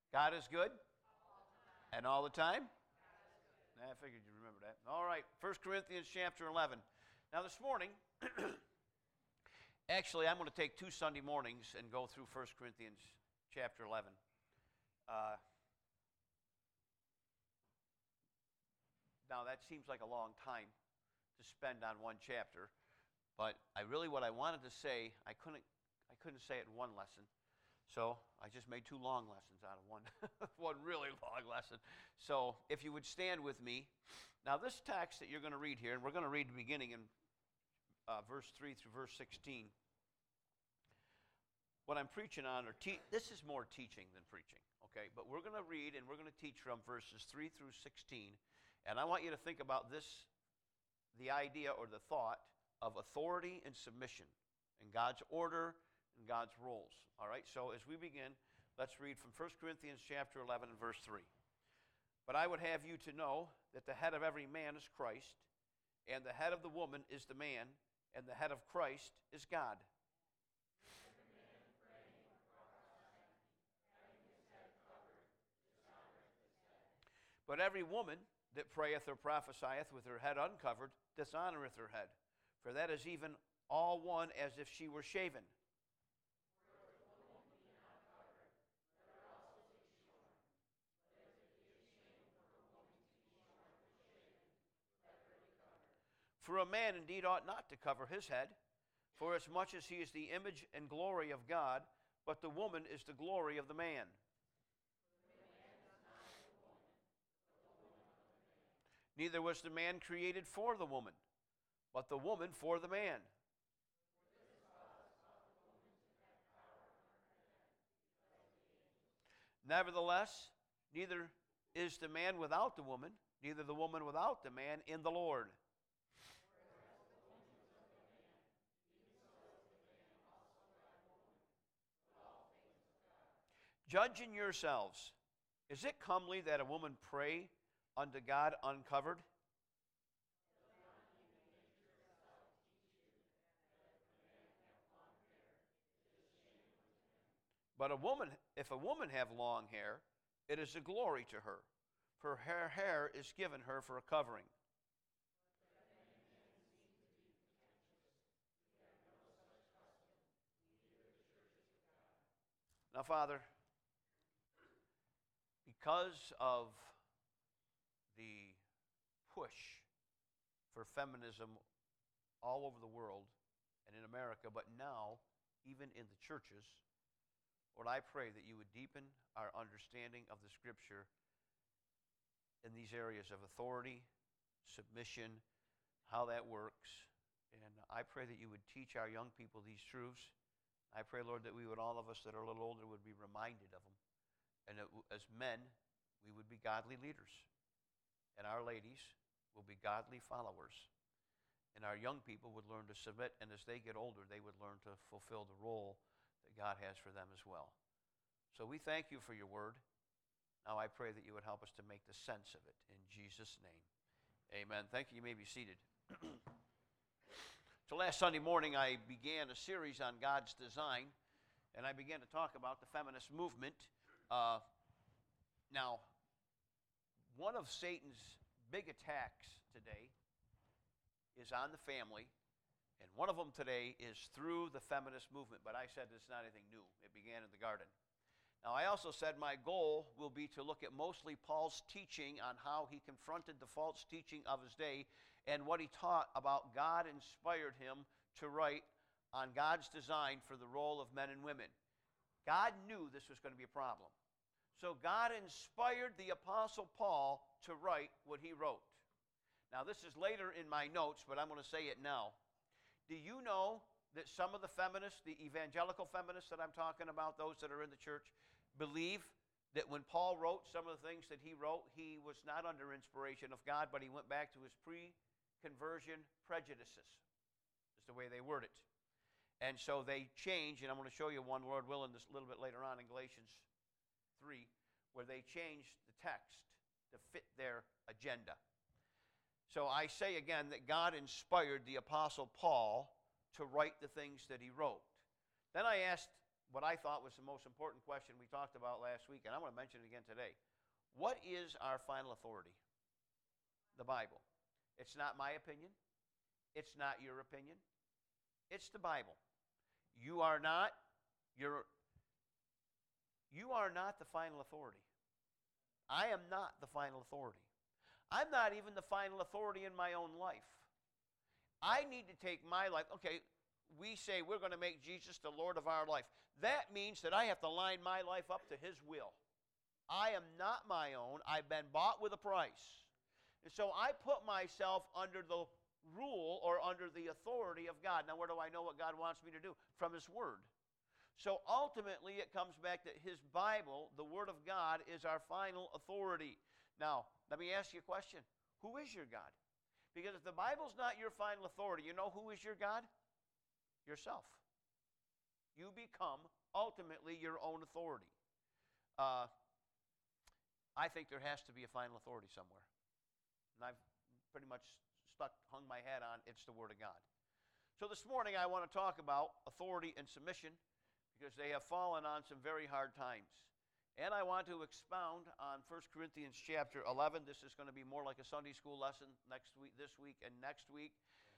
God is good? And all the time? I figured you'd remember that. All right, 1 Corinthians chapter 11. Now this morning, actually I'm going to take 2 Sunday mornings and go through 1 Corinthians chapter 11. Now that seems like a long time to spend on one chapter, but what I wanted to say, I couldn't say it in one lesson. So I just made 2 long lessons out of one really long lesson. So if you would stand with me. Now this text that you're going to read here, and we're going to read the beginning in verse 3 through verse 16. What I'm preaching on, this is more teaching than preaching, okay? But we're going to read and we're going to teach from verses 3 through 16. And I want you to think about this, the idea or the thought of authority and submission and God's order and God's rules. All right, so as we begin, let's read from 1 Corinthians chapter 11 and verse 3. But I would have you to know that the head of every man is Christ, and the head of the woman is the man, and the head of Christ is God. But every woman that prayeth or prophesieth with her head uncovered dishonoreth her head, for that is even all one as if she were shaven. For a man indeed ought not to cover his head, for as much as he is the image and glory of God, but the woman is the glory of the man. Neither was the man created for the woman, but the woman for the man. Nevertheless, neither is the man without the woman, neither the woman without the man in the Lord. Judge in yourselves, is it comely that a woman pray unto God uncovered? But if a woman have long hair, it is a glory to her, for her hair is given her for a covering. Now, Father, because of the push for feminism all over the world and in America, but now even in the churches, Lord, I pray that you would deepen our understanding of the Scripture in these areas of authority, submission, how that works. And I pray that you would teach our young people these truths. I pray, Lord, that we would, all of us that are a little older, would be reminded of them. And that as men, we would be godly leaders. And our ladies will be godly followers. And our young people would learn to submit, and as they get older, they would learn to fulfill the role that God has for them as well. So we thank you for your word. Now I pray that you would help us to make the sense of it. In Jesus' name, amen. Thank you. You may be seated. So last Sunday morning, I began a series on God's design, and I began to talk about the feminist movement. Now, one of Satan's big attacks today is on the family, and one of them today is through the feminist movement. But I said it's not anything new. It began in the garden. Now, I also said my goal will be to look at mostly Paul's teaching on how he confronted the false teaching of his day and what he taught about God inspired him to write on God's design for the role of men and women. God knew this was going to be a problem. So God inspired the Apostle Paul to write what he wrote. Now, this is later in my notes, but I'm going to say it now. Do you know that some of the feminists, the evangelical feminists that I'm talking about, those that are in the church, believe that when Paul wrote some of the things that he wrote, he was not under inspiration of God, but he went back to his pre-conversion prejudices. That's the way they word it. And so they changed, and I'm going to show you one, Lord willing, this a little bit later on in Galatians 3, where they changed the text to fit their agenda. So I say again that God inspired the Apostle Paul to write the things that he wrote. Then I asked what I thought was the most important question we talked about last week, and I want to mention it again today. What is our final authority? The Bible. It's not my opinion. It's not your opinion. It's the Bible. You are not the final authority. I am not the final authority. I'm not even the final authority in my own life. I need to take my life. Okay, we say we're going to make Jesus the Lord of our life. That means that I have to line my life up to His will. I am not my own. I've been bought with a price. And so I put myself under the rule or under the authority of God. Now, where do I know what God wants me to do? From His Word. So ultimately, it comes back that His Bible, the Word of God, is our final authority. Now, let me ask you a question. Who is your God? Because if the Bible's not your final authority, you know who is your God? Yourself. You become ultimately your own authority. I think there has to be a final authority somewhere. And I've pretty much hung my hat on it's the Word of God. So this morning I want to talk about authority and submission because they have fallen on some very hard times. And I want to expound on 1 Corinthians chapter 11. This is going to be more like a Sunday school lesson this week and next week.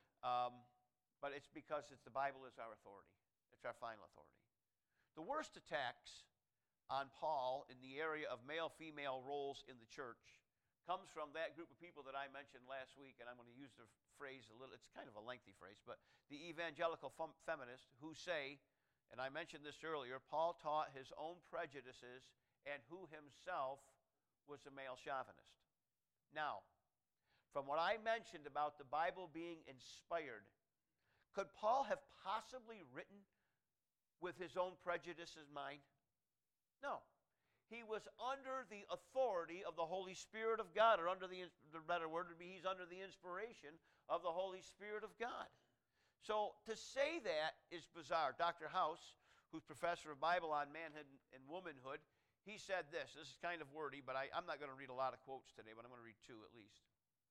But it's because the Bible is our authority. It's our final authority. The worst attacks on Paul in the area of male-female roles in the church comes from that group of people that I mentioned last week, and I'm going to use the phrase a little, it's kind of a lengthy phrase, but the evangelical feminists who say, and I mentioned this earlier, Paul taught his own prejudices and who himself was a male chauvinist. Now, from what I mentioned about the Bible being inspired, could Paul have possibly written with his own prejudices in mind? No. He was under the authority of the Holy Spirit of God, or under the better word would be he's under the inspiration of the Holy Spirit of God. So to say that is bizarre. Dr. House, who's professor of Bible on manhood and womanhood, he said this. This is kind of wordy, but I'm not going to read a lot of quotes today, but I'm going to read two at least.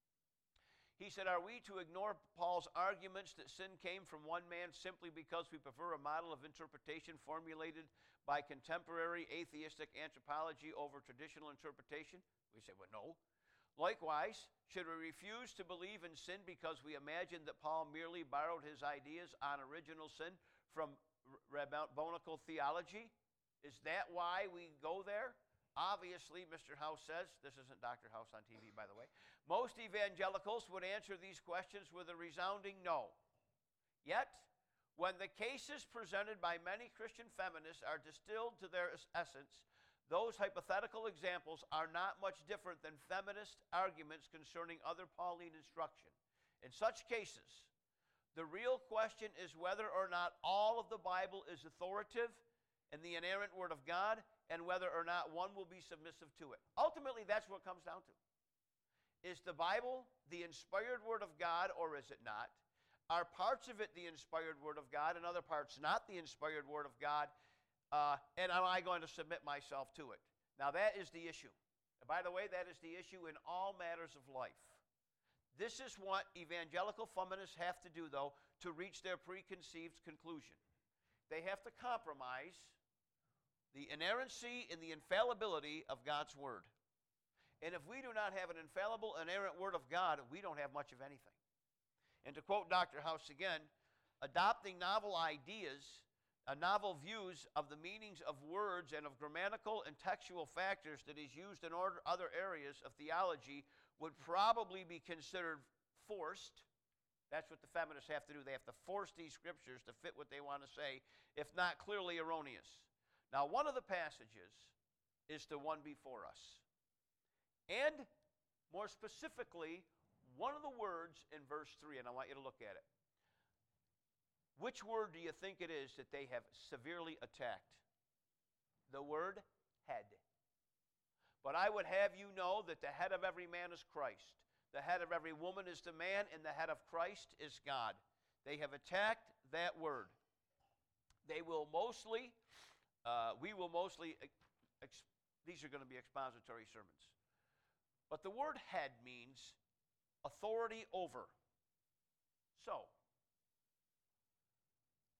He said, are we to ignore Paul's arguments that sin came from one man simply because we prefer a model of interpretation formulated by contemporary atheistic anthropology over traditional interpretation? We say, well, no. Likewise, should we refuse to believe in sin because we imagine that Paul merely borrowed his ideas on original sin from rabbinical theology? Is that why we go there? Obviously, Mr. House says, this isn't Dr. House on TV, by the way, most evangelicals would answer these questions with a resounding no. Yet, when the cases presented by many Christian feminists are distilled to their essence, those hypothetical examples are not much different than feminist arguments concerning other Pauline instruction. In such cases, the real question is whether or not all of the Bible is authoritative and the inerrant Word of God, and whether or not one will be submissive to it. Ultimately, that's what it comes down to. Is the Bible the inspired Word of God, or is it not? Are parts of it the inspired Word of God, and other parts not the inspired Word of God? And am I going to submit myself to it? Now, that is the issue. And by the way, that is the issue in all matters of life. This is what evangelical feminists have to do, though, to reach their preconceived conclusion. They have to compromise the inerrancy and the infallibility of God's Word. And if we do not have an infallible, inerrant Word of God, we don't have much of anything. And to quote Dr. House again, adopting novel ideas, novel views of the meanings of words and of grammatical and textual factors that is used in other areas of theology would probably be considered forced. That's what the feminists have to do. They have to force these scriptures to fit what they want to say, if not clearly erroneous. Now, one of the passages is the one before us. And more specifically, one of the words in verse 3, and I want you to look at it. Which word do you think it is that they have severely attacked? The word head. But I would have you know that the head of every man is Christ. The head of every woman is the man, and the head of Christ is God. They have attacked that word. They will mostly, these are going to be expository sermons. But the word head means authority over. So,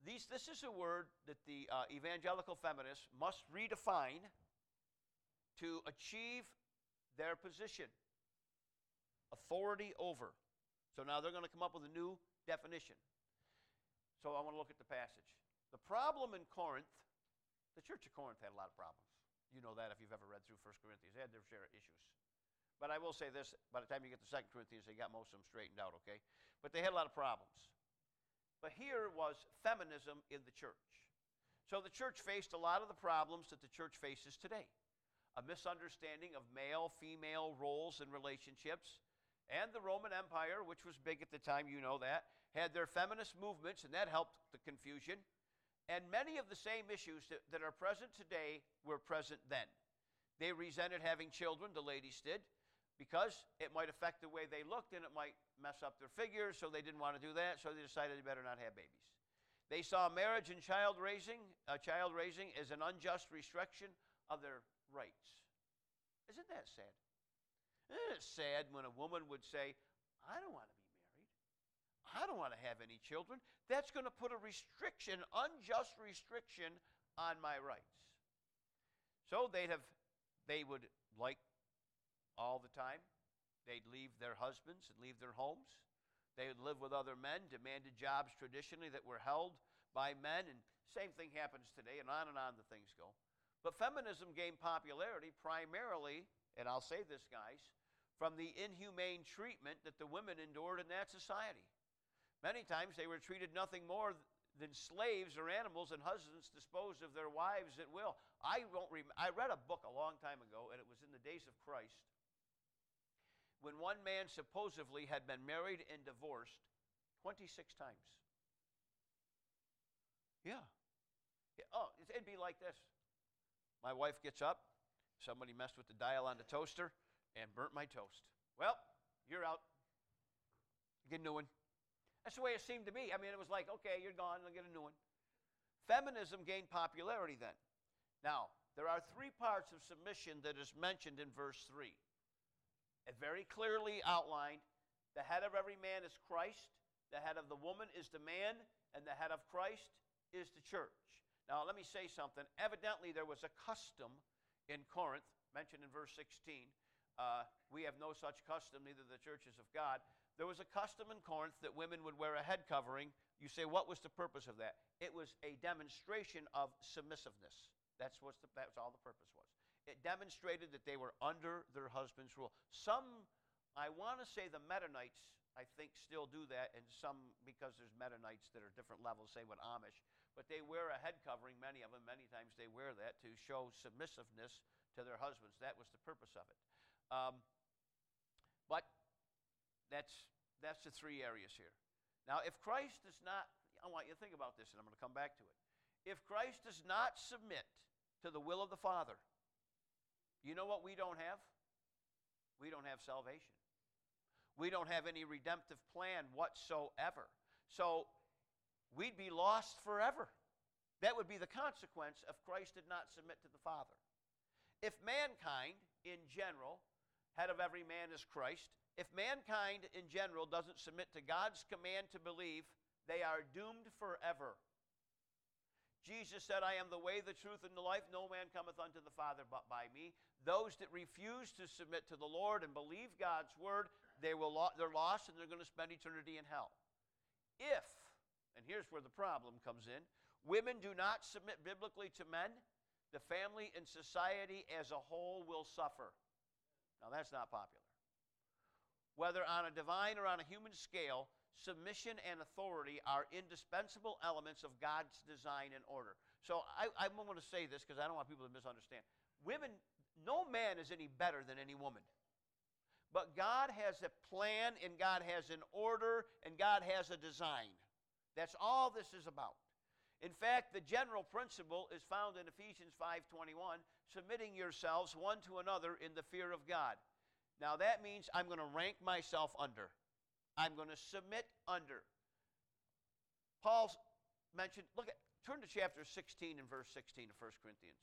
This is a word that the evangelical feminists must redefine to achieve their position. Authority over. So now they're going to come up with a new definition. So I want to look at the passage. The problem in Corinth, the church of Corinth had a lot of problems. You know that if you've ever read through 1 Corinthians. They had their share of issues. But I will say this, by the time you get to 2 Corinthians, they got most of them straightened out, okay? But they had a lot of problems. But here was feminism in the church. So the church faced a lot of the problems that the church faces today. A misunderstanding of male-female roles and relationships. And the Roman Empire, which was big at the time, you know that, had their feminist movements, and that helped the confusion. And many of the same issues that are present today were present then. They resented having children, the ladies did, because it might affect the way they looked and it might mess up their figures, so they didn't want to do that, so they decided they better not have babies. They saw marriage and child raising as an unjust restriction of their rights. Isn't that sad? Isn't it sad when a woman would say, I don't want to be married. I don't want to have any children. That's going to put a restriction, unjust restriction on my rights. So they would, like all the time, they'd leave their husbands and leave their homes. They would live with other men, demanded jobs traditionally that were held by men, and same thing happens today, and on the things go. But feminism gained popularity primarily, and I'll say this, guys, from the inhumane treatment that the women endured in that society. Many times they were treated nothing more than slaves or animals, and husbands disposed of their wives at will. I read a book a long time ago, and it was in the days of Christ, when one man supposedly had been married and divorced 26 times. Yeah. Oh, it'd be like this. My wife gets up, somebody messed with the dial on the toaster, and burnt my toast. Well, you're out. Get a new one. That's the way it seemed to me. I mean, it was like, okay, you're gone, I'll get a new one. Feminism gained popularity then. Now, there are three parts of submission that is mentioned in verse 3. It very clearly outlined, the head of every man is Christ, the head of the woman is the man, and the head of Christ is the church. Now, let me say something. Evidently, there was a custom in Corinth, mentioned in verse 16. We have no such custom, neither the churches of God. There was a custom in Corinth that women would wear a head covering. You say, what was the purpose of that? It was a demonstration of submissiveness. That's all the purpose was. It demonstrated that they were under their husband's rule. Some, I want to say the Mennonites, I think, still do that, and some, because there's Mennonites that are different levels, say with Amish, but they wear a head covering, many of them. Many times they wear that to show submissiveness to their husbands. That was the purpose of it. But that's the three areas here. Now, if Christ does not, I want you to think about this, and I'm going to come back to it. If Christ does not submit to the will of the Father, you know what we don't have? We don't have salvation. We don't have any redemptive plan whatsoever. So we'd be lost forever. That would be the consequence if Christ did not submit to the Father. If mankind, in general, head of every man is Christ, if mankind, in general, doesn't submit to God's command to believe, they are doomed forever. Jesus said, I am the way, the truth, and the life. No man cometh unto the Father but by me. Those that refuse to submit to the Lord and believe God's word, they're lost, and they're going to spend eternity in hell. If, and here's where the problem comes in, women do not submit biblically to men, the family and society as a whole will suffer. Now, that's not popular. Whether on a divine or on a human scale, submission and authority are indispensable elements of God's design and order. So I'm going to say this because I don't want people to misunderstand. Women, no man is any better than any woman. But God has a plan, and God has an order, and God has a design. That's all this is about. In fact, the general principle is found in Ephesians 5:21, submitting yourselves one to another in the fear of God. Now that means I'm going to rank myself under. I'm going to submit under. Paul's mentioned, turn to chapter 16 and verse 16 of 1 Corinthians.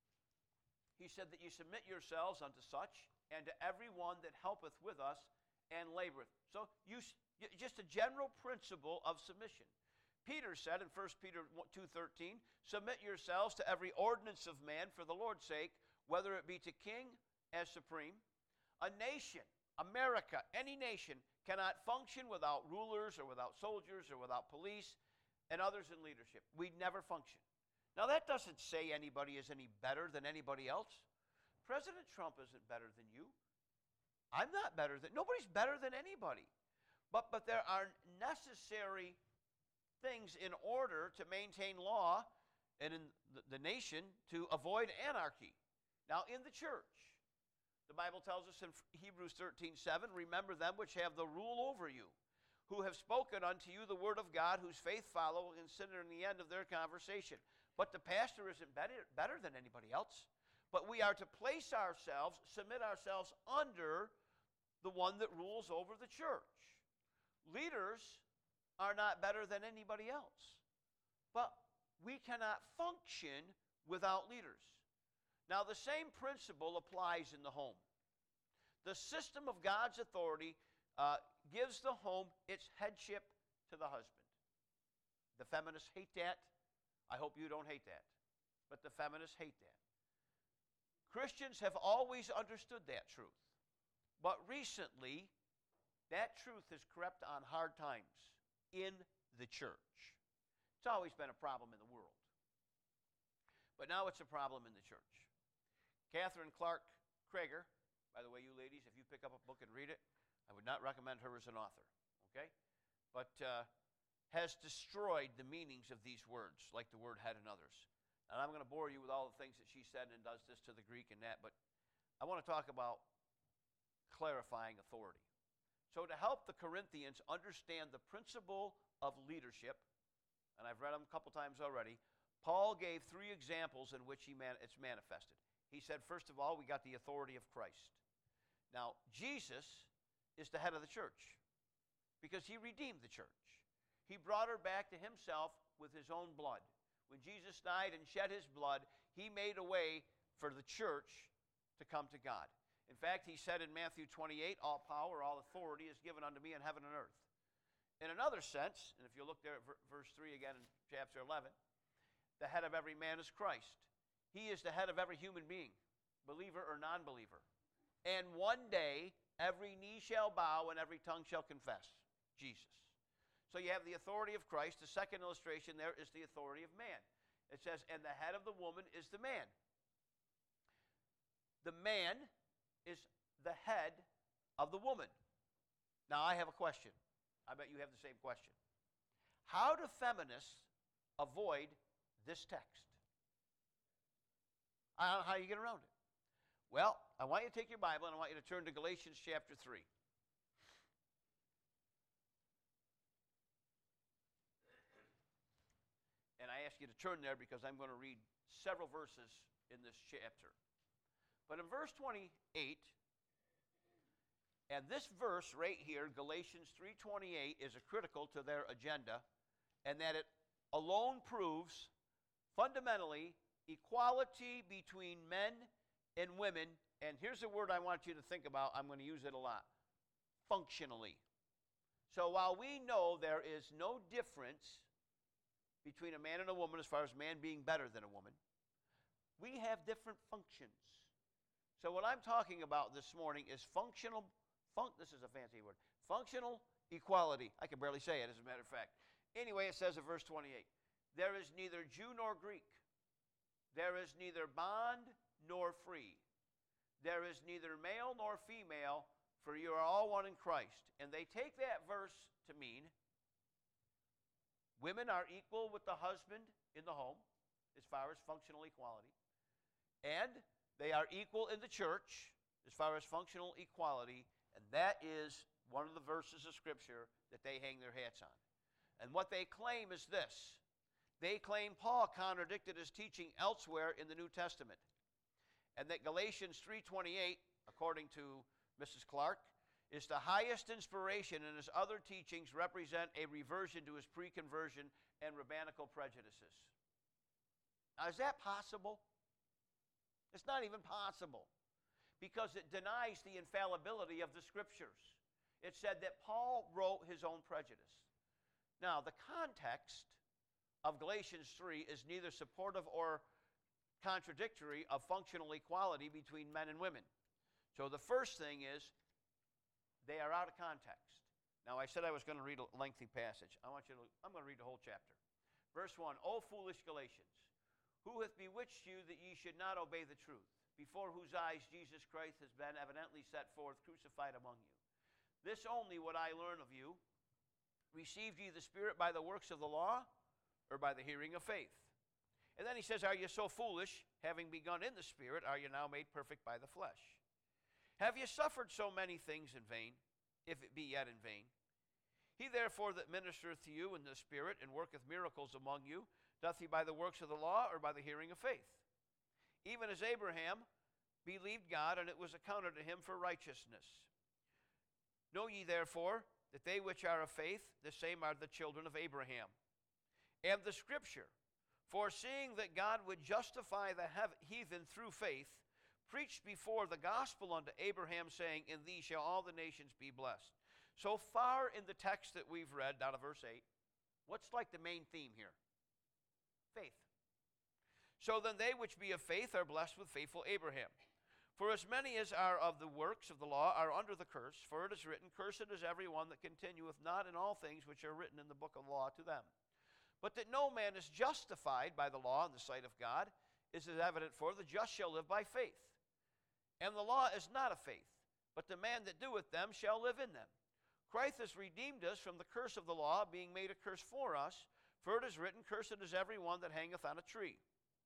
He said that you submit yourselves unto such, and to every one that helpeth with us, and laboreth. So just a general principle of submission. Peter said in 1 Peter 2:13, submit yourselves to every ordinance of man for the Lord's sake, whether it be to king as supreme. A nation, America, any nation, cannot function without rulers or without soldiers or without police and others in leadership. We'd never function. Now that doesn't say anybody is any better than anybody else. President Trump isn't better than you. I'm not better than, nobody's better than anybody. But there are necessary things in order to maintain law and in the nation to avoid anarchy. Now in the church, the Bible tells us in Hebrews 13:7, remember them which have the rule over you, who have spoken unto you the word of God, whose faith follow, and consider in the end of their conversation. But the pastor isn't better than anybody else. But we are to place ourselves, submit ourselves under the one that rules over the church. Leaders are not better than anybody else. But we cannot function without leaders. Now, the same principle applies in the home. The system of God's authority gives the home its headship to the husband. The feminists hate that. I hope you don't hate that. But the feminists hate that. Christians have always understood that truth. But recently, that truth has crept on hard times in the church. It's always been a problem in the world. But now it's a problem in the church. Catherine Clark Krager, by the way, you ladies, if you pick up a book and read it, I would not recommend her as an author, okay? But has destroyed the meanings of these words, like the word head and others. And I'm going to bore you with all the things that she said and does this to the Greek and that, but I want to talk about clarifying authority. So to help the Corinthians understand the principle of leadership, and I've read them a couple times already, Paul gave 3 examples in which it's manifested. He said, first of all, we got the authority of Christ. Now, Jesus is the head of the church because he redeemed the church. He brought her back to himself with his own blood. When Jesus died and shed his blood, he made a way for the church to come to God. In fact, he said in Matthew 28, all power, all authority is given unto me in heaven and earth. In another sense, and if you look there at verse 3 again in chapter 11, the head of every man is Christ. He is the head of every human being, believer or non-believer. And one day, every knee shall bow and every tongue shall confess Jesus. So you have the authority of Christ. The second illustration there is the authority of man. It says, and the head of the woman is the man. The man is the head of the woman. Now I have a question. I bet you have the same question. How do feminists avoid this text? I don't know how you get around it. Well, I want you to take your Bible and I want you to turn to Galatians chapter 3. And I ask you to turn there because I'm going to read several verses in this chapter. But in verse 28, and this verse right here, Galatians 3:28, is critical to their agenda, and that it alone proves fundamentally equality between men and women. And here's a word I want you to think about. I'm going to use it a lot. Functionally. So while we know there is no difference between a man and a woman as far as man being better than a woman, we have different functions. So what I'm talking about this morning is this is a fancy word, functional equality. I can barely say it, as a matter of fact. Anyway, it says in verse 28, there is neither Jew nor Greek. There is neither bond nor free. There is neither male nor female, for you are all one in Christ. And they take that verse to mean women are equal with the husband in the home as far as functional equality. And they are equal in the church as far as functional equality. And that is one of the verses of Scripture that they hang their hats on. And what they claim is this. They claim Paul contradicted his teaching elsewhere in the New Testament. And that Galatians 3:28, according to Mrs. Clark, is the highest inspiration, and his other teachings represent a reversion to his pre-conversion and rabbinical prejudices. Now, is that possible? It's not even possible, because it denies the infallibility of the Scriptures. it said that Paul wrote his own prejudice. Now, the context of Galatians 3 is neither supportive or contradictory of functional equality between men and women. So the first thing is, they are out of context. Now, I said I was going to read a lengthy passage. I'm going to read the whole chapter. Verse 1, O foolish Galatians, who hath bewitched you that ye should not obey the truth, before whose eyes Jesus Christ has been evidently set forth, crucified among you? This only would I learn of you. Received ye the Spirit by the works of the law, or by the hearing of faith? And then he says, are you so foolish, having begun in the Spirit, are you now made perfect by the flesh? Have you suffered so many things in vain, if it be yet in vain? He therefore that ministereth to you in the Spirit, and worketh miracles among you, doth he by the works of the law, or by the hearing of faith? Even as Abraham believed God, and it was accounted to him for righteousness. Know ye therefore that they which are of faith, the same are the children of Abraham. And the Scripture, foreseeing that God would justify the heathen through faith, preached before the gospel unto Abraham, saying, in thee shall all the nations be blessed. So far in the text that we've read, down to verse 8, what's like the main theme here? Faith. So then they which be of faith are blessed with faithful Abraham. For as many as are of the works of the law are under the curse, for it is written, cursed is every one that continueth not in all things which are written in the book of law to them. But that no man is justified by the law in the sight of God is as evident, for the just shall live by faith. And the law is not of faith, but the man that doeth them shall live in them. Christ has redeemed us from the curse of the law, being made a curse for us, for it is written, cursed is every one that hangeth on a tree.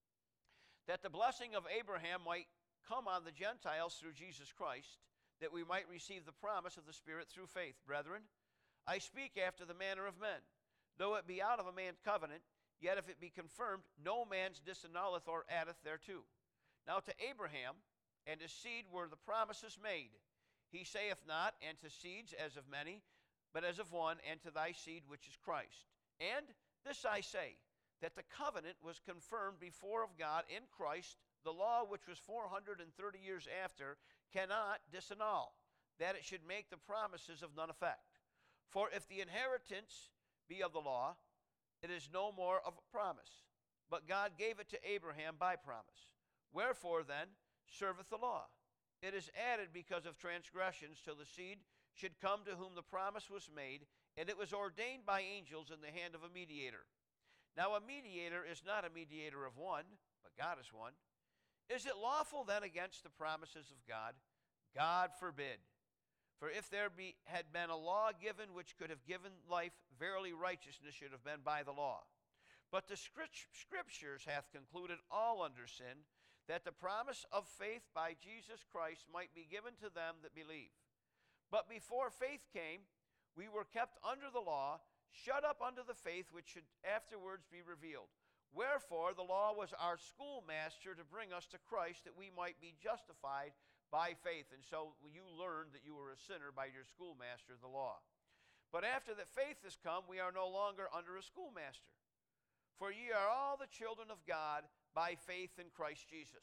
That the blessing of Abraham might come on the Gentiles through Jesus Christ, that we might receive the promise of the Spirit through faith. Brethren, I speak after the manner of men. Though it be out of a man's covenant, yet if it be confirmed, no man's disannulleth or addeth thereto. Now to Abraham and his seed were the promises made. He saith not, and to seeds as of many, but as of one, and to thy seed which is Christ. And this I say, that the covenant was confirmed before of God in Christ, the law which was 430 years after cannot disannul, that it should make the promises of none effect. For if the inheritance be of the law, it is no more of a promise, but God gave it to Abraham by promise. Wherefore then serveth the law? It is added because of transgressions, till the seed should come to whom the promise was made, and it was ordained by angels in the hand of a mediator. Now a mediator is not a mediator of one, but God is one. Is it lawful then against the promises of God? God forbid. For if there had been a law given which could have given life, verily righteousness should have been by the law. But the Scriptures hath concluded all under sin, that the promise of faith by Jesus Christ might be given to them that believe. But before faith came, we were kept under the law, shut up unto the faith which should afterwards be revealed. Wherefore the law was our schoolmaster to bring us to Christ, that we might be justified by faith. And so you learned that you were a sinner by your schoolmaster, the law. But after that faith has come, we are no longer under a schoolmaster. For ye are all the children of God by faith in Christ Jesus.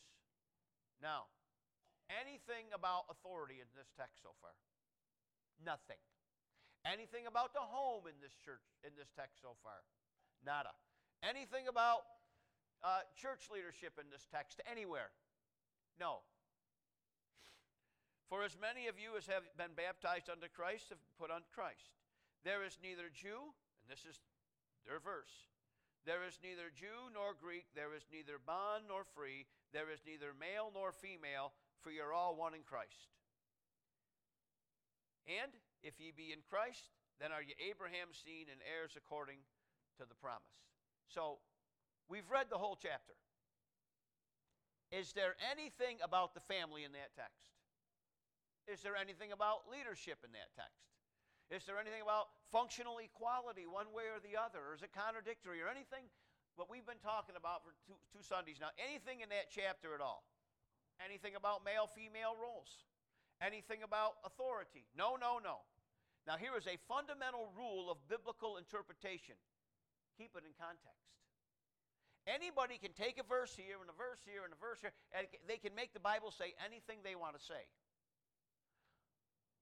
Now, anything about authority in this text so far? Nothing. Anything about the home in this church, in this text so far? Nada. Anything about church leadership in this text anywhere? No. For as many of you as have been baptized unto Christ have put on Christ. There is neither Jew, and this is their verse, there is neither Jew nor Greek, there is neither bond nor free, there is neither male nor female, for ye are all one in Christ. And if ye be in Christ, then are ye Abraham's seed and heirs according to the promise. So, we've read the whole chapter. Is there anything about the family in that text? Is there anything about leadership in that text? Is there anything about functional equality one way or the other? Or is it contradictory or anything what we've been talking about for two Sundays now? Anything in that chapter at all? Anything about male-female roles? Anything about authority? No, no, no. Now here is a fundamental rule of biblical interpretation. Keep it in context. Anybody can take a verse here and a verse here and a verse here, and they can make the Bible say anything they want to say.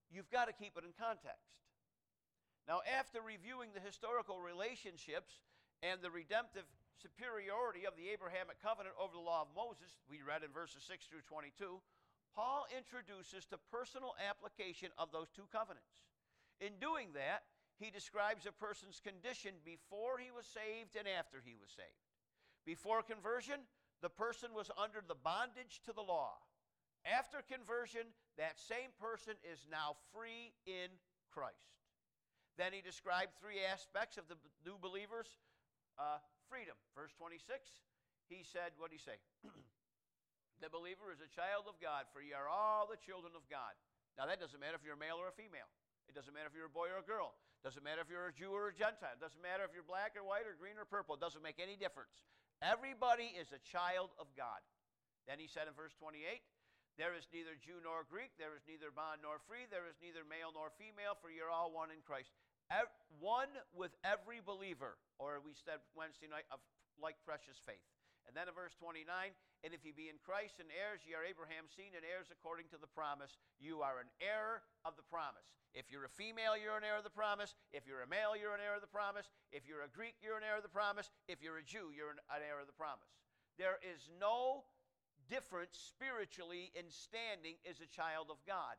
you've got to keep it in context. Now, after reviewing the historical relationships and the redemptive superiority of the Abrahamic covenant over the law of Moses, we read in verses 6 through 22, Paul introduces the personal application of those two covenants. In doing that, he describes a person's condition before he was saved and after he was saved. Before conversion, the person was under the bondage to the law. After conversion, that same person is now free in Christ. Then he described three aspects of the new believer's freedom. Verse 26, he said, what did he say? The believer is a child of God, for ye are all the children of God. Now that doesn't matter if you're a male or a female. It doesn't matter if you're a boy or a girl. It doesn't matter if you're a Jew or a Gentile. It doesn't matter if you're black or white or green or purple. It doesn't make any difference. Everybody is a child of God. Then he said in verse 28, there is neither Jew nor Greek, there is neither bond nor free, there is neither male nor female, for you're all one in Christ. One with every believer, or we said Wednesday night, of like precious faith. And then in verse 29, and if ye be in Christ and heirs, ye are Abraham's seed and heirs according to the promise. You are an heir of the promise. If you're a female, you're an heir of the promise. If you're a male, you're an heir of the promise. If you're a Greek, you're an heir of the promise. If you're a Jew, you're an heir of the promise. There is no difference spiritually in standing as a child of God.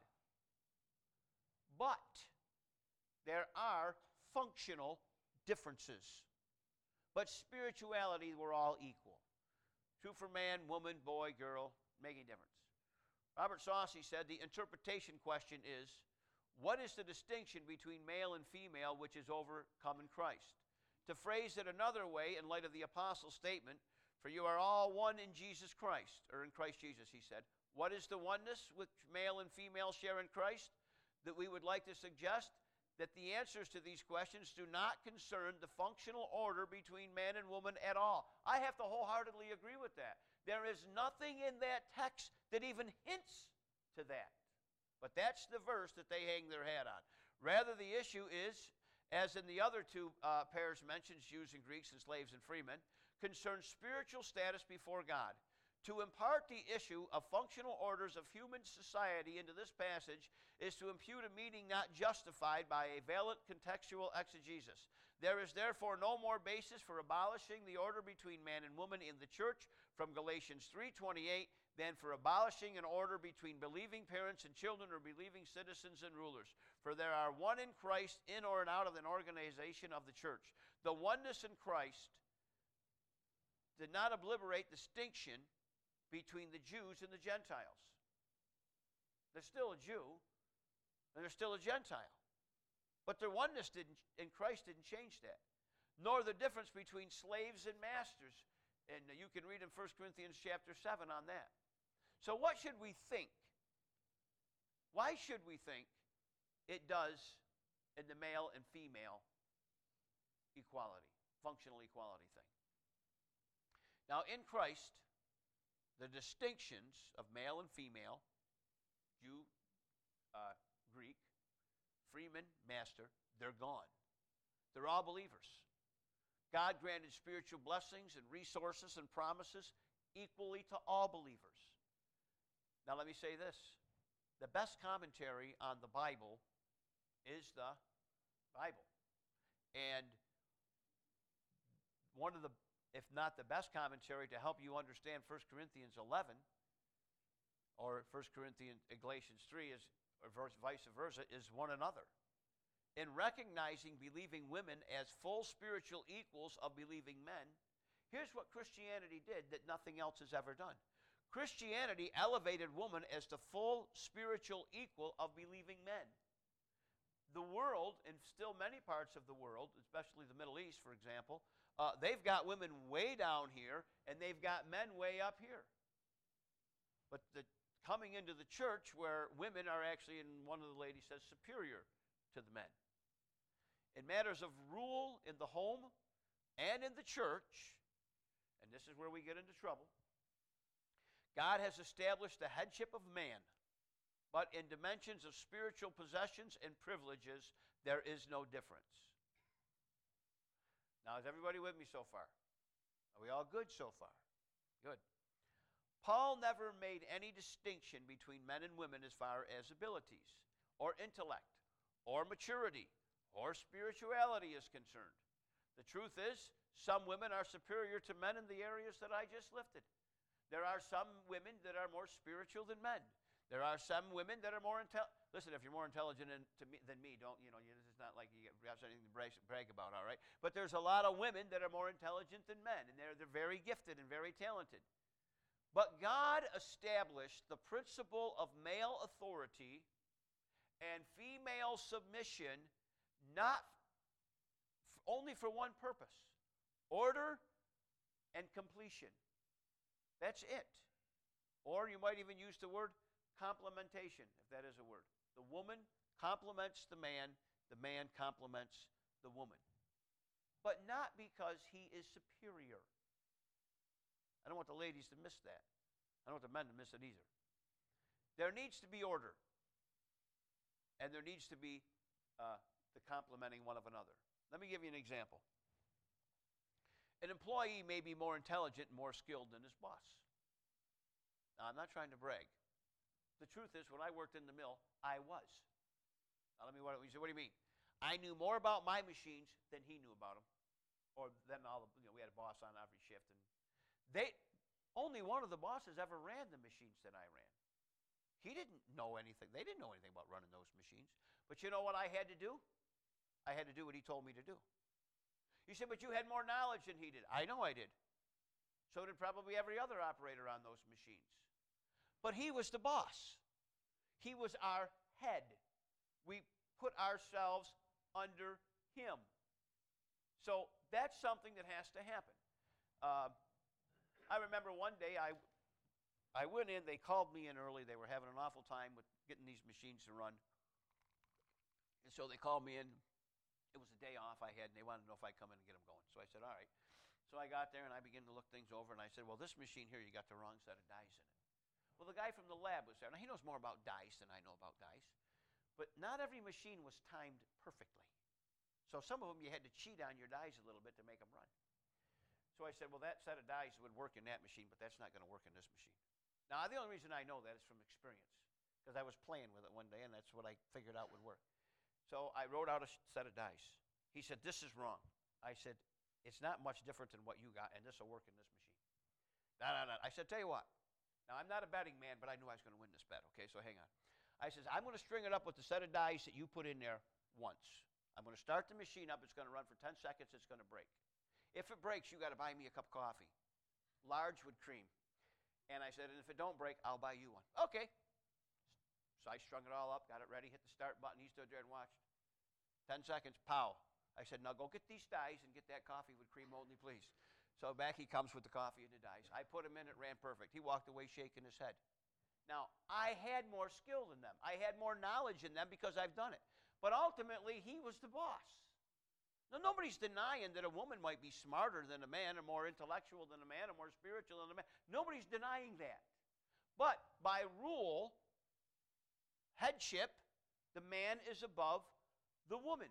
But there are functional differences. But spirituality, we're all equal. True for man, woman, boy, girl, making difference. Robert Saucy said the interpretation question is, what is the distinction between male and female which is overcome in Christ? To phrase it another way, in light of the apostle's statement, for you are all one in Jesus Christ, or in Christ Jesus, he said. What is the oneness which male and female share in Christ? That we would like to suggest that the answers to these questions do not concern the functional order between man and woman at all. I have to wholeheartedly agree with that. There is nothing in that text that even hints to that. But that's the verse that they hang their hat on. Rather, the issue is, as in the other two pairs mentioned, Jews and Greeks and slaves and freemen, concerns spiritual status before God. To impart the issue of functional orders of human society into this passage is to impute a meaning not justified by a valid contextual exegesis. There is therefore no more basis for abolishing the order between man and woman in the church from Galatians 3:28 than for abolishing an order between believing parents and children or believing citizens and rulers. For there are one in Christ in or out of an organization of the church. The oneness in Christ did not obliterate distinction between the Jews and the Gentiles. They're still a Jew, and they're still a Gentile. But their oneness in Christ didn't change that. Nor the difference between slaves and masters. And you can read in 1 Corinthians chapter 7 on that. So what should we think? Why should we think it does in the male and female equality, functional equality thing? Now, in Christ, the distinctions of male and female, Jew, Greek, freeman, master, they're gone. They're all believers. God granted spiritual blessings and resources and promises equally to all believers. Now let me say this. The best commentary on the Bible is the Bible. And one of the, if not the best commentary to help you understand 1 Corinthians 11 or 1 Corinthians, Galatians 3 is, or vice versa, is one another. In recognizing believing women as full spiritual equals of believing men, here's what Christianity did that nothing else has ever done. Christianity elevated woman as the full spiritual equal of believing men. The world, and still many parts of the world, especially the Middle East, for example, they've got women way down here, and they've got men way up here. But coming into the church where women are actually, and one of the ladies says, superior to the men. In matters of rule in the home and in the church, and this is where we get into trouble, God has established the headship of man, but in dimensions of spiritual possessions and privileges, there is no difference. Now, is everybody with me so far? Are we all good so far? Good. Paul never made any distinction between men and women as far as abilities or intellect or maturity or spirituality is concerned. The truth is, some women are superior to men in the areas that I just listed. There are some women that are more spiritual than men. There are some women that are more intelligent. Listen, if you're more intelligent than me, don't, this is not like you have anything to brag about, all right? But there's a lot of women that are more intelligent than men, and they're very gifted and very talented. But God established the principle of male authority and female submission not only for one purpose: order and completion. That's it. Or you might even use the word complementation, if that is a word. The woman complements the man complements the woman. But not because he is superior. I don't want the ladies to miss that. I don't want the men to miss it either. There needs to be order. And there needs to be the complementing one of another. Let me give you an example. An employee may be more intelligent and more skilled than his boss. Now, I'm not trying to brag. The truth is, when I worked in the mill, I was. Now, you say, what do you mean? I knew more about my machines than he knew about them. Or them all, we had a boss on every shift. And only one of the bosses ever ran the machines that I ran. He didn't know anything. They didn't know anything about running those machines. But you know what I had to do? I had to do what he told me to do. You said, but you had more knowledge than he did. I know I did. So did probably every other operator on those machines. But he was the boss. He was our head. We put ourselves under him. So that's something that has to happen. I remember one day I went in, they called me in early. They were having an awful time with getting these machines to run. And so they called me in. It was a day off I had, and they wanted to know if I'd come in and get them going. So I said, all right. So I got there, and I began to look things over, and I said, well, this machine here, you got the wrong set of dies in it. Well, the guy from the lab was there. Now, he knows more about dice than I know about dice. But not every machine was timed perfectly. So some of them you had to cheat on your dies a little bit to make them run. So I said, well, that set of dies would work in that machine, but that's not going to work in this machine. Now, the only reason I know that is from experience, because I was playing with it one day, and that's what I figured out would work. So I wrote out a set of dice. He said, this is wrong. I said, it's not much different than what you got, and this will work in this machine. No. I said, tell you what. Now, I'm not a betting man, but I knew I was going to win this bet, okay? So hang on. I says, I'm going to string it up with the set of dice that you put in there once. I'm going to start the machine up. It's going to run for 10 seconds. It's going to break. If it breaks, you got to buy me a cup of coffee, large with cream. And I said, and if it don't break, I'll buy you one. Okay. So I strung it all up, got it ready, hit the start button. He stood there and watched. 10 seconds, pow. I said, now go get these dice and get that coffee with cream only, please. So back he comes with the coffee and the dice. I put him in, it ran perfect. He walked away shaking his head. Now, I had more skill than them. I had more knowledge than them because I've done it. But ultimately, he was the boss. Now, nobody's denying that a woman might be smarter than a man, or more intellectual than a man, or more spiritual than a man. Nobody's denying that. But by rule, headship, the man is above the woman.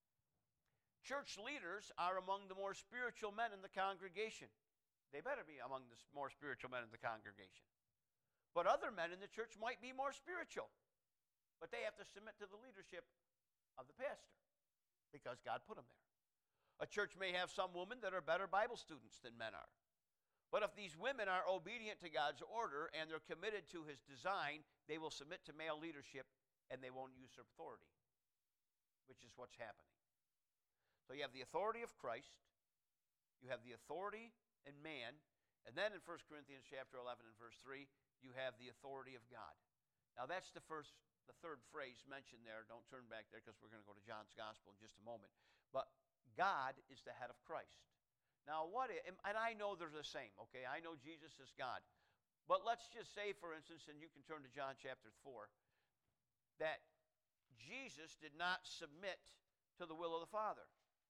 Church leaders are among the more spiritual men in the congregation. They better be among the more spiritual men in the congregation. But other men in the church might be more spiritual. But they have to submit to the leadership of the pastor because God put them there. A church may have some women that are better Bible students than men are. But if these women are obedient to God's order and they're committed to his design, they will submit to male leadership and they won't usurp authority, which is what's happening. So you have the authority of Christ, you have the authority in man, and then in 1 Corinthians chapter 11 and verse 3, you have the authority of God. Now that's the third phrase mentioned there. Don't turn back there because we're going to go to John's Gospel in just a moment. But God is the head of Christ. Now and I know they're the same, okay? I know Jesus is God. But let's just say, for instance, and you can turn to John chapter 4, that Jesus did not submit to the will of the Father.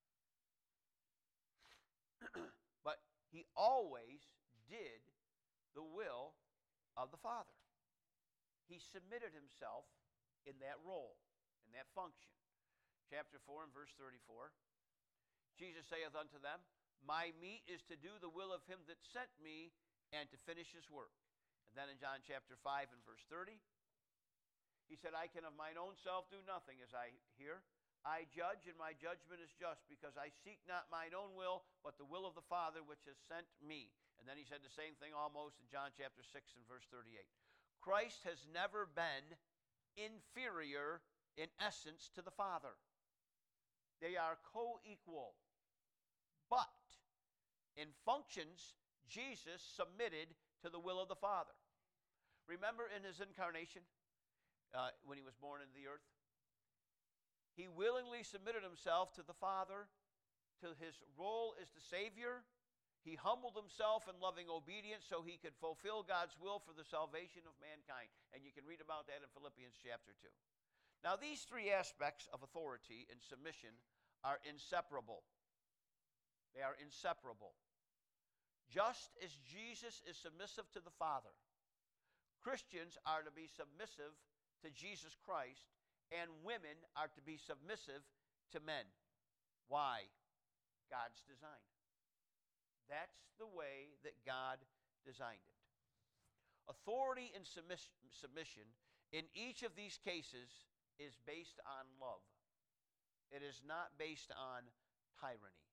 But he always did the will of the Father. He submitted himself in that role, in that function. Chapter 4 and verse 34, Jesus saith unto them, my meat is to do the will of him that sent me and to finish his work. And then in John chapter 5 and verse 30, He said, I can of mine own self do nothing, as I hear. I judge, and my judgment is just, because I seek not mine own will, but the will of the Father which has sent me. And then he said the same thing almost in John chapter 6 and verse 38. Christ has never been inferior in essence to the Father. They are co-equal. But in functions, Jesus submitted to the will of the Father. Remember in his incarnation, when he was born into the earth, he willingly submitted himself to the Father, to his role as the Savior. He humbled himself in loving obedience so he could fulfill God's will for the salvation of mankind. And you can read about that in Philippians chapter 2. Now, these three aspects of authority and submission are inseparable. They are inseparable. Just as Jesus is submissive to the Father, Christians are to be submissive to Jesus Christ, and women are to be submissive to men. Why? God's design. That's the way that God designed it. Authority and submission in each of these cases is based on love. It is not based on tyranny.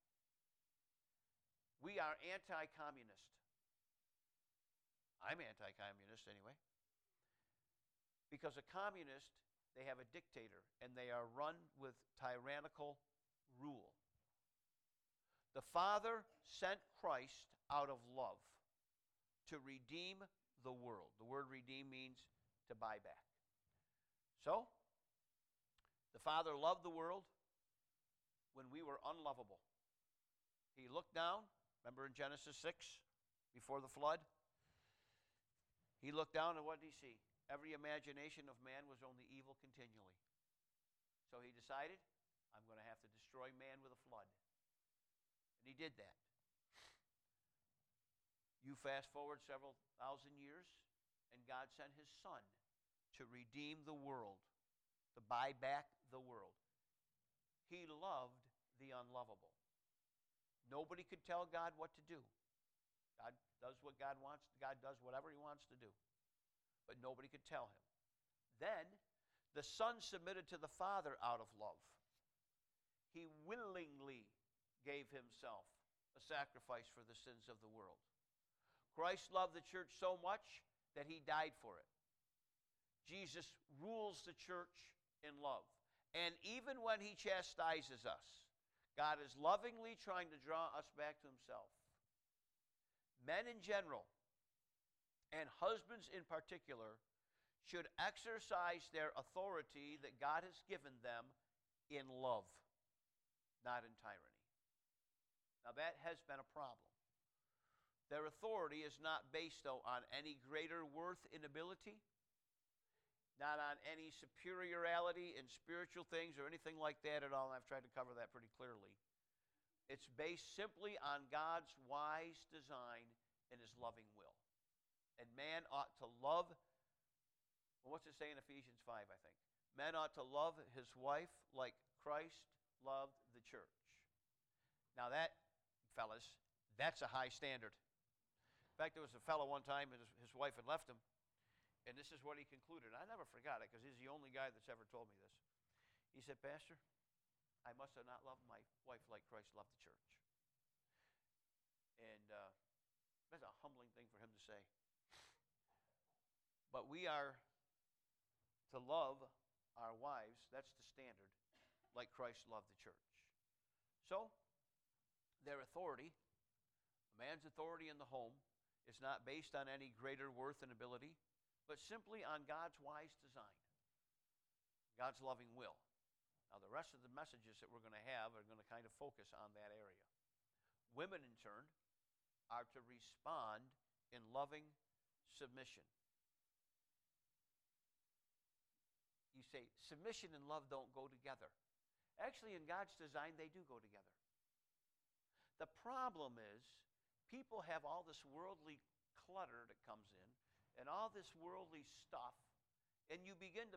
We are anti-communist. I'm anti-communist anyway. Because a communist, they have a dictator, and they are run with tyrannical rule. The Father sent Christ out of love to redeem the world. The word redeem means to buy back. So, the Father loved the world when we were unlovable. He looked down, remember in Genesis 6, before the flood? He looked down, and what did he see? Every imagination of man was only evil continually. So he decided, I'm going to have to destroy man with a flood. And he did that. You fast forward several thousand years, and God sent his Son to redeem the world, to buy back the world. He loved the unlovable. Nobody could tell God what to do. God does what God wants. God does whatever he wants to do. But nobody could tell him. Then the Son submitted to the Father out of love. He willingly gave himself a sacrifice for the sins of the world. Christ loved the church so much that he died for it. Jesus rules the church in love. And even when he chastises us, God is lovingly trying to draw us back to himself. Men in general, and husbands in particular, should exercise their authority that God has given them in love, not in tyranny. Now that has been a problem. Their authority is not based, though, on any greater worth in ability, not on any superiority in spiritual things or anything like that at all. And I've tried to cover that pretty clearly. It's based simply on God's wise design and his loving will. And man ought to love, well, what's it say in Ephesians 5, I think? Man ought to love his wife like Christ loved the church. Now that, fellas, that's a high standard. In fact, there was a fellow one time, and his wife had left him, and this is what he concluded. I never forgot it, because he's the only guy that's ever told me this. He said, Pastor, I must have not loved my wife like Christ loved the church. And that's a humbling thing for him to say. But we are to love our wives, that's the standard, like Christ loved the church. So, their authority, a man's authority in the home, is not based on any greater worth and ability, but simply on God's wise design, God's loving will. Now, the rest of the messages that we're going to have are going to kind of focus on that area. Women, in turn, are to respond in loving submission. You say, submission and love don't go together. Actually, in God's design, they do go together. The problem is, people have all this worldly clutter that comes in, and all this worldly stuff, and you begin to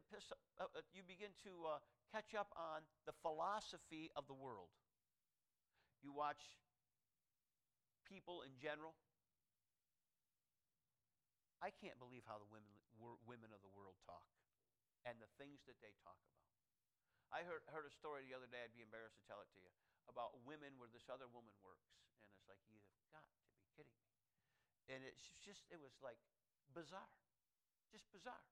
catch up on the philosophy of the world. You watch people in general. I can't believe how the women of the world talk. and the things that they talk about. I heard a story the other day, I'd be embarrassed to tell it to you, about women where this other woman works. And it's like, you have got to be kidding me. And it was like bizarre. Just bizarre.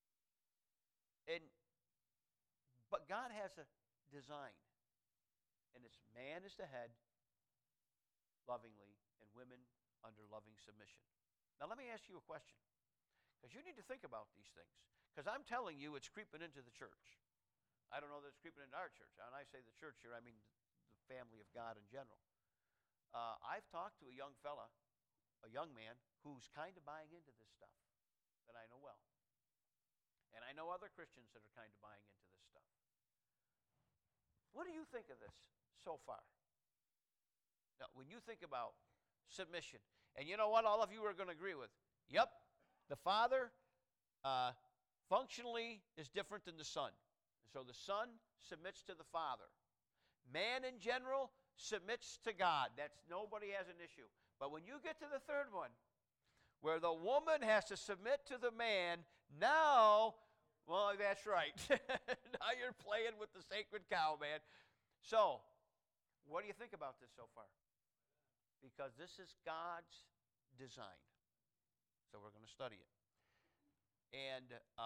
But God has a design. And it's man is the head, lovingly, and women under loving submission. Now let me ask you a question. Because you need to think about these things. Because I'm telling you it's creeping into the church. I don't know that it's creeping into our church. When I say the church here, I mean the family of God in general. I've talked to a young fella, a young man, who's kind of buying into this stuff that I know well. And I know other Christians that are kind of buying into this stuff. What do you think of this so far? Now, when you think about submission, and you know what all of you are going to agree with? Yep, the Father functionally is different than the Son. So the Son submits to the Father. Man in general submits to God. Nobody has an issue. But when you get to the third one, where the woman has to submit to the man, now, well, that's right. Now you're playing with the sacred cow, man. So, what do you think about this so far? Because this is God's design. So we're going to study it. And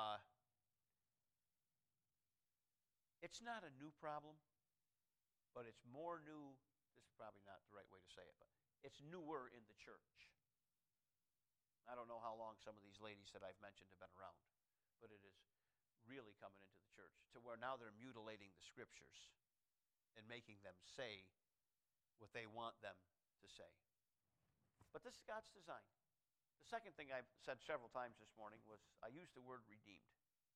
it's not a new problem, but it's more new. This is probably not the right way to say it, but it's newer in the church. I don't know how long some of these ladies that I've mentioned have been around, but it is really coming into the church to where now they're mutilating the scriptures and making them say what they want them to say. But this is God's design. The second thing I've said several times this morning was I used the word redeemed.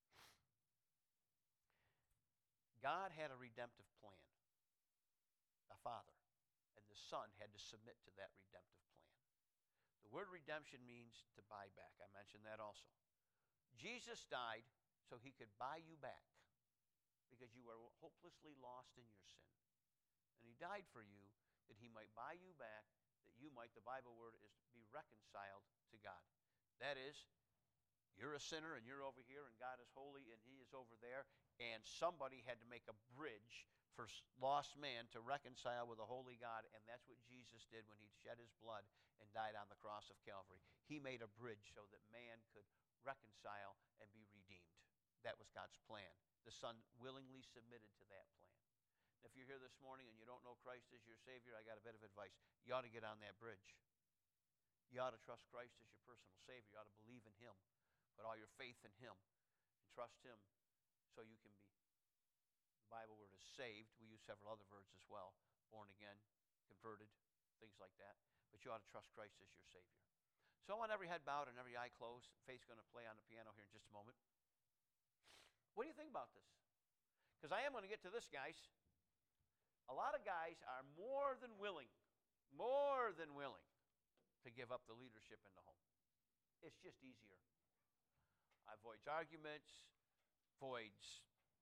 God had a redemptive plan, a Father, and the Son had to submit to that redemptive plan. The word redemption means to buy back. I mentioned that also. Jesus died so he could buy you back because you were hopelessly lost in your sin. And he died for you that he might buy you back, that you might, the Bible word is, be reconciled to God. That is, you're a sinner and you're over here and God is holy and he is over there, and somebody had to make a bridge for lost man to reconcile with a holy God, and that's what Jesus did when he shed his blood and died on the cross of Calvary. He made a bridge so that man could reconcile and be redeemed. That was God's plan. The Son willingly submitted to that plan. If you're here this morning and you don't know Christ as your Savior, I got a bit of advice. You ought to get on that bridge. You ought to trust Christ as your personal Savior. You ought to believe in him. Put all your faith in him and trust him so you can be. The Bible word is saved. We use several other words as well. Born again, converted, things like that. But you ought to trust Christ as your Savior. So I want every head bowed and every eye closed. Faith's going to play on the piano here in just a moment. What do you think about this? Because I am going to get to this, guys. A lot of guys are more than willing to give up the leadership in the home. It's just easier. Avoids arguments, avoids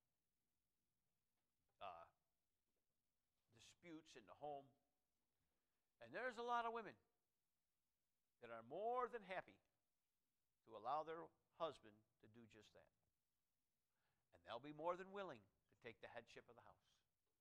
disputes in the home. And there's a lot of women that are more than happy to allow their husband to do just that. And they'll be more than willing to take the headship of the house.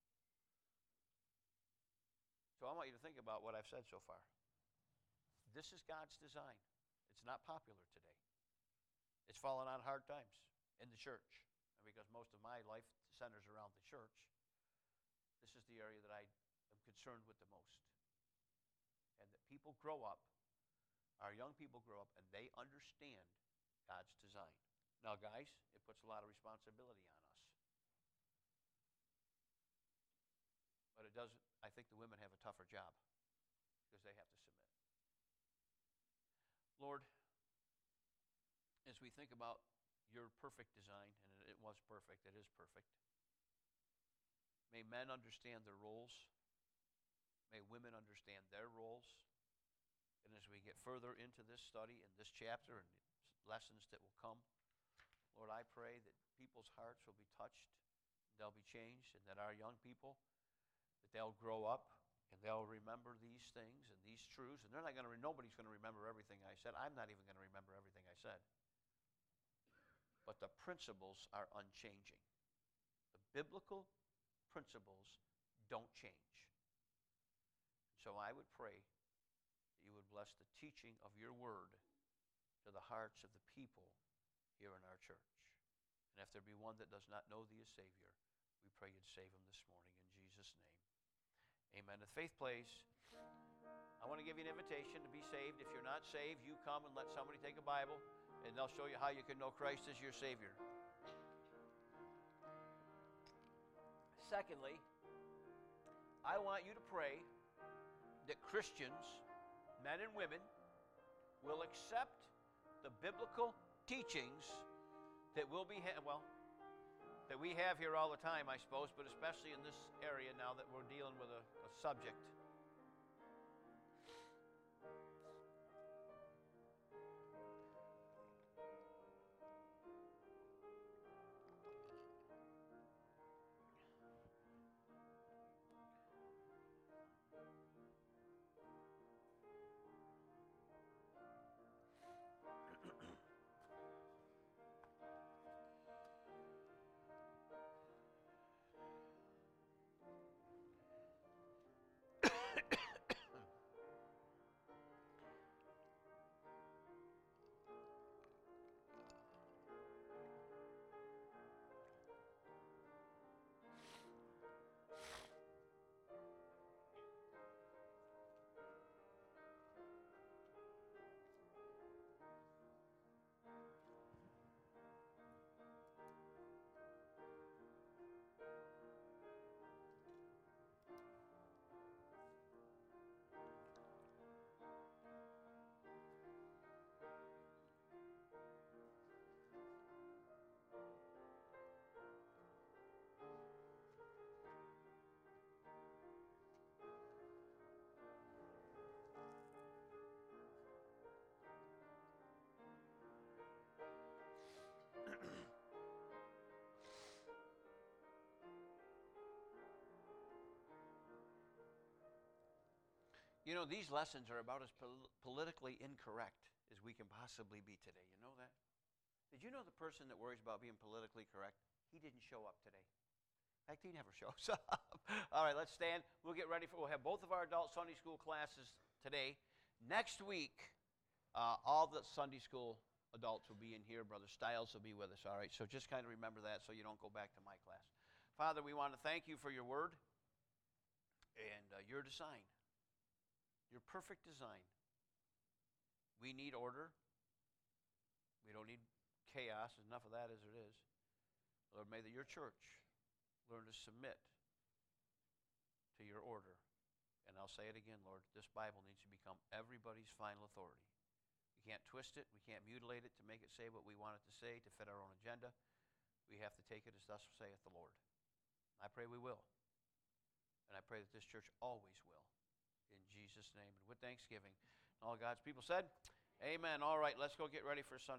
So I want you to think about what I've said so far. This is God's design. It's not popular today. It's fallen on hard times in the church. And because most of my life centers around the church, this is the area that I am concerned with the most. And that people grow up, our young people grow up, and they understand God's design. Now, guys, it puts a lot of responsibility on us. But it does, I think the women have a tougher job because they have to submit. Lord, as we think about your perfect design, and it was perfect, it is perfect, may men understand their roles. May women understand their roles. And as we get further into this study and this chapter and lessons that will come, Lord, I pray that people's hearts will be touched, they'll be changed, and that our young people, that they'll grow up and they'll remember these things and these truths. And they're not going to. Nobody's going to remember everything I said. I'm not even going to remember everything I said. but the principles are unchanging. The biblical principles don't change. So I would pray that you would bless the teaching of your word to the hearts of the people here in our church. And if there be one that does not know thee as Savior, we pray you'd save him this morning in Jesus' name. Amen. The faith plays. I want to give you an invitation to be saved. If you're not saved, you come and let somebody take a Bible, and they'll show you how you can know Christ as your Savior. Secondly, I want you to pray that Christians, men and women, will accept the biblical teachings that that we have here all the time, I suppose, but especially in this area now that we're dealing with a subject. You know, these lessons are about as politically incorrect as we can possibly be today. You know that? Did you know the person that worries about being politically correct, he didn't show up today? In fact, he never shows up. All right, let's stand. We'll have both of our adult Sunday school classes today. Next week, all the Sunday school adults will be in here. Brother Stiles will be with us, all right? So just kind of remember that so you don't go back to my class. Father, we want to thank you for your word and your design. Your perfect design. We need order. We don't need chaos. There's enough of that as it is. Lord, may your church learn to submit to your order. And I'll say it again, Lord, this Bible needs to become everybody's final authority. We can't twist it. We can't mutilate it to make it say what we want it to say, to fit our own agenda. We have to take it as thus saith the Lord. I pray we will. And I pray that this church always will. In Jesus' name. And with thanksgiving, all God's people said, amen. All right, let's go get ready for Sunday.